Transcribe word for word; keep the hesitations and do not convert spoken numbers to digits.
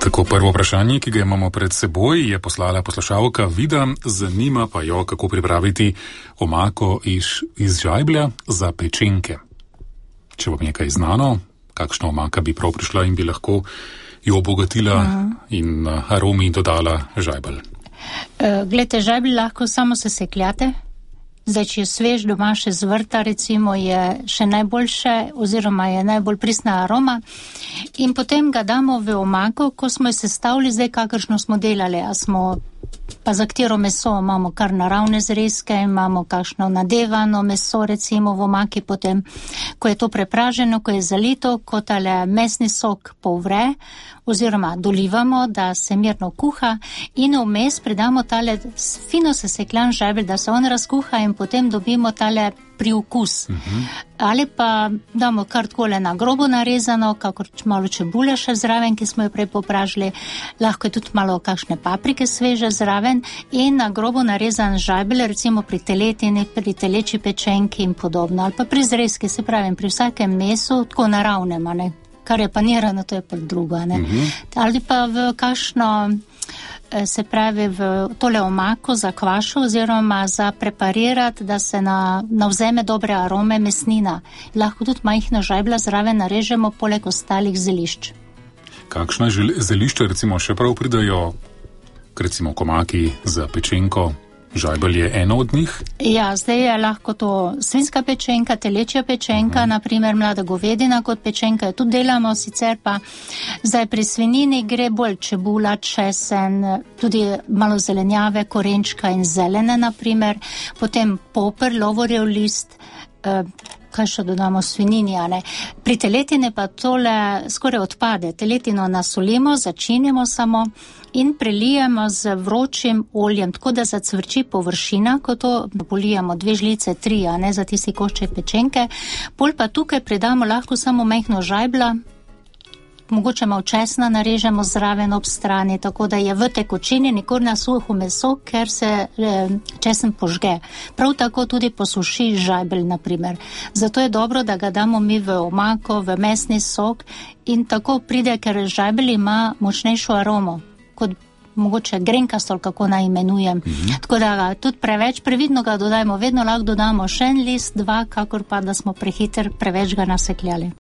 Tako, prvo vprašanje, ki ga imamo pred seboj, je poslala poslušalka Vida. Zanima pa jo, kako pripraviti omako iz, iz žajblja za pečenke. Če vam nekaj znano, kakšna omaka bi prav prišla in bi lahko jo obogatila uh-huh. in aromi dodala žajbelj. Uh, glejte, žajbelj lahko samo sesekljate. Zdaj, če je svež doma še z vrta, recimo, je še najboljše oziroma je najbolj pristna aroma. In potem ga damo v omako, ko smo jo sestavili, zdaj kakršno smo delali. A smo, pa za katero meso imamo kar naravne zrezke, imamo kakšno nadevano meso, recimo v omaki, potem, ko je to prepraženo, ko je zalito, ko tale mesni sok povre, oziroma dolivamo, da se mirno kuha in vmes pridamo tale fino sesekljan žajbelj, da se on razkuha in potem dobimo tale priokus. Uh-huh. Ali pa damo kar takole na grobo narezano, kakor malo čebule še zraven, ki smo jo prej popražili, lahko je tudi malo kakšne paprike sveže zraven in na grobo narezan žajbelj, recimo pri teletini, pri teleči pečenki in podobno, ali pa pri zrezki, se pravim, pri vsakem mesu, tako naravnem, ne? Kar je panirano, to je pa drugo, ne? Uh-huh. Ali pa v kakšno, se pravi, v tole omako za kvašo oziroma za preparirati, da se na, navzeme dobre arome mesnina. Lahko tudi majhno žajbla zraven narežemo poleg ostalih zelišč. Kakšna zelišča recimo še prav pridajo, recimo komaki za pečenko? Žajbelj je eno od njih? Ja, zdaj je lahko to svinjska pečenka, telečja pečenka, uh-huh. naprimer mlada govedina kot pečenka, jo tudi delamo, sicer pa zdaj pri svinjini gre bolj čebula, česen, tudi malo zelenjave, korenčka in zelene, naprimer, potem poper, lovorjev list, eh, kaj še dodamo svinjini, a ne. Pri teletini pa tole skoraj odpade. Teletino nasolimo, začinimo samo in prelijemo z vročim oljem, tako da zacvrči površina, ko to polijemo dve žlice, tri, a ne, za tisti košček pečenke. Pol pa tukaj pridamo lahko samo majhno žajbla, mogoče malo česna narežemo zraven ob strani, tako da je v tekočini, nikor na suho meso, ker se eh, česen požge. Prav tako tudi posuši žajbelj, naprimer. Zato je dobro, da ga damo mi v omako, v mesni sok in tako pride, ker žajbelj ima močnejšo aromo, kot mogoče grenkastol, kako naj imenujem. Mm-hmm. Tako da ga tudi preveč previdno ga dodajmo, vedno lahko dodamo še en list, dva, kakor pa, da smo prehiter preveč ga nasekljali.